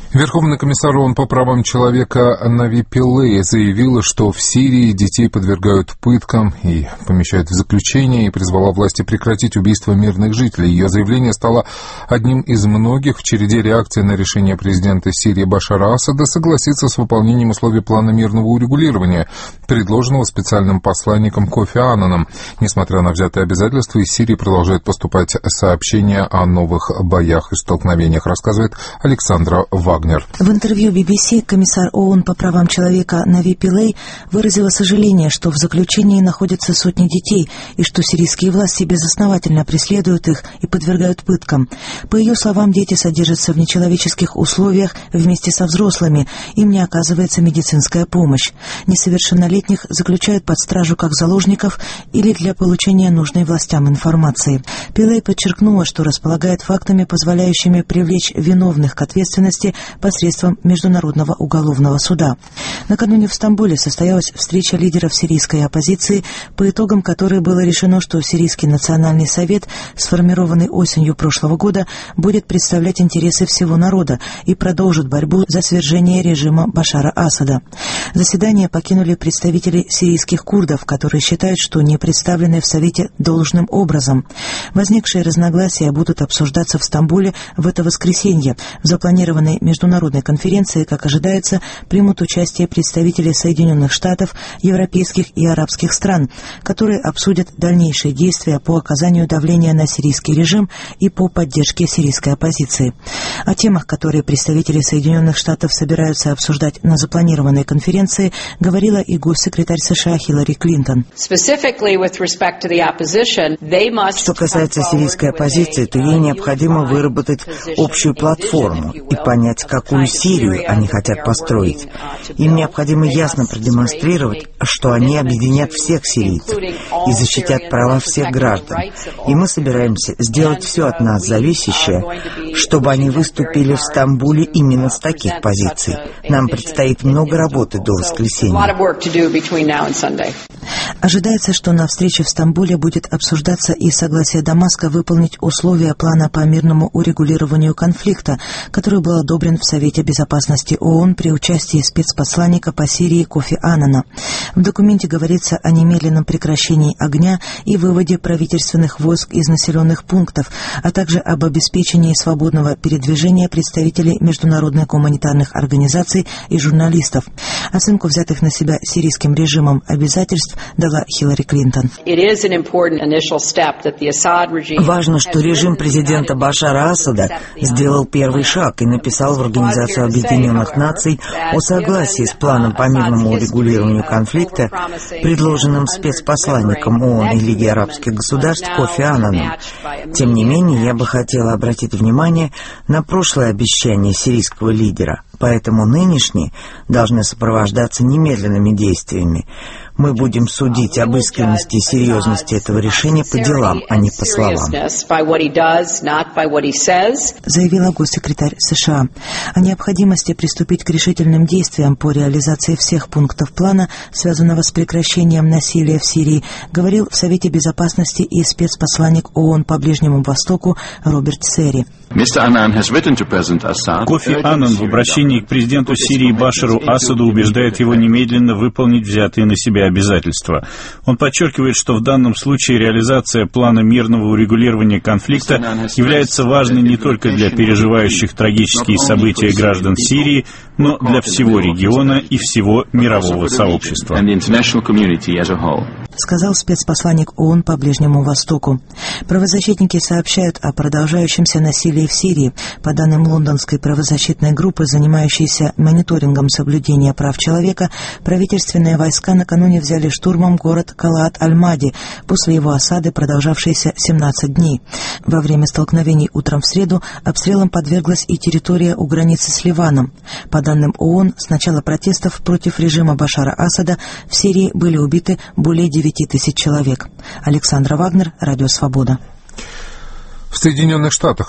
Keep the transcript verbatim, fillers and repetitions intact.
Верховный комиссар ООН по правам человека Нави Пиллэй заявила, что в Сирии детей подвергают пыткам и помещают в заключение, и призвала власти прекратить убийство мирных жителей. Ее заявление стало одним из многих в череде реакций на решение президента Сирии Башара Асада согласиться с выполнением условий плана мирного урегулирования, предложенного специальным посланником Кофи Аннаном. Несмотря на взятые обязательства, из Сирии продолжают поступать сообщения о новых боях и столкновениях, рассказывает Александра Вагнер. В интервью би би си комиссар ООН по правам человека Нави Пиллэй выразила сожаление, что в заключении находятся сотни детей и что сирийские власти безосновательно преследуют их и подвергают пыткам. По ее словам, дети содержатся в нечеловеческих условиях вместе со взрослыми, им не оказывается медицинская помощь. Несовершеннолетних заключают под стражу как заложников или для получения нужной властям информации. Пиллэй подчеркнула, что располагает фактами, позволяющими привлечь виновных к ответственности посредством Международного уголовного суда. Накануне в Стамбуле состоялась встреча лидеров сирийской оппозиции, по итогам которой было решено, что Сирийский национальный совет, сформированный осенью прошлого года, будет представлять интересы всего народа и продолжит борьбу за свержение режима Башара Асада. Заседание покинули представители сирийских курдов, которые считают, что не представлены в Совете должным образом. Возникшие разногласия будут обсуждаться в Стамбуле в это воскресенье. В запланированной международной конференции, как ожидается, примут участие представители Соединенных Штатов, европейских и арабских стран, которые обсудят дальнейшие действия по оказанию давления на сирийский режим и по поддержке сирийской оппозиции. О темах, которые представители Соединенных Штатов собираются обсуждать на запланированной конференции, говорила и госсекретарь США Хиллари Клинтон. Что касается сирийской оппозиции, то ей необходимо выработать общую платформу и понять, какую Сирию они хотят построить. Им необходимо ясно продемонстрировать, что они объединят всех сирийцев и защитят права всех граждан. И мы собираемся сделать все от нас зависящее, чтобы они выступили в Стамбуле именно с таких позиций. Нам предстоит много работы до воскресенья. Ожидается, что на встрече в Стамбуле будет обсуждаться и согласие Дамаска выполнить условия плана по мирному урегулированию конфликта, который был одобрен в Совете безопасности ООН при участии спецпосланника по Сирии Кофи Аннана. В документе говорится о немедленном прекращении огня и выводе правительственных войск из населенных пунктов, а также об обеспечении свободного передвижения представителей международных гуманитарных организаций и журналистов. Оценку взятых на себя сирийским режимом обязательств дала Хиллари Клинтон. Важно, что режим президента Башара Асада сделал первый шаг и написал в Организацию Объединенных Наций о согласии с планом по мирному урегулированию конфликта, предложенным спецпосланником ООН и Лиги арабских государств Кофи Аннаном. Тем не менее, я бы хотела обратить внимание на прошлое обещание сирийского лидера, поэтому нынешние должны сопровождаться немедленными действиями. Мы будем судить об искренности и серьезности этого решения по делам, а не по словам, заявила госсекретарь США. О необходимости приступить к решительным действиям по реализации всех пунктов плана, связанного с прекращением насилия в Сирии, говорил в Совете безопасности и спецпосланник ООН по Ближнему Востоку Роберт Серри. Кофи Аннан в обращении к президенту Сирии Башару Асаду убеждает его немедленно выполнить взятые на себя обязательства. Он подчеркивает, что в данном случае реализация плана мирного урегулирования конфликта является важной не только для переживающих трагические события граждан Сирии, но для всего региона и всего мирового сообщества, сказал спецпосланник ООН по Ближнему Востоку. Правозащитники сообщают о продолжающемся насилии в Сирии. По данным лондонской правозащитной группы, занимающейся мониторингом соблюдения прав человека, правительственные войска накануне взяли штурмом город Калаат-Аль-Мади после его осады, продолжавшейся семнадцать дней. Во время столкновений утром в среду обстрелам подверглась и территория у границы с Ливаном. По данным ООН, с начала протестов против режима Башара Асада в Сирии были убиты более девяти тысяч человек. Александра Вагнер, Радио Свобода. В Соединенных Штатах